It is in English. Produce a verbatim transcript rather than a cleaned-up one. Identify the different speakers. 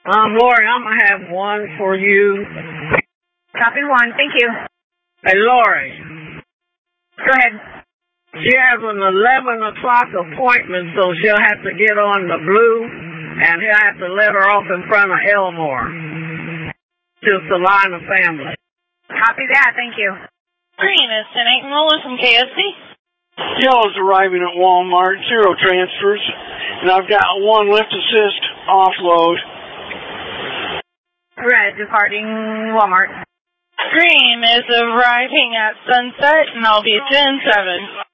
Speaker 1: Um, Lori, I'm going to have one for you.
Speaker 2: Copy one. Thank you.
Speaker 1: Hey, Lori.
Speaker 2: Go ahead.
Speaker 1: She has an eleven o'clock appointment, so she'll have to get on the blue, and he'll have to let her off in front of Elmore. Just the line of family.
Speaker 2: Copy that. Thank you.
Speaker 3: Green is ten eight Muller from K S C.
Speaker 4: Yellow's arriving at Walmart, zero transfers, and I've got one lift assist offload.
Speaker 2: Red departing Walmart.
Speaker 3: Green is arriving at Sunset, and I'll be ten seven.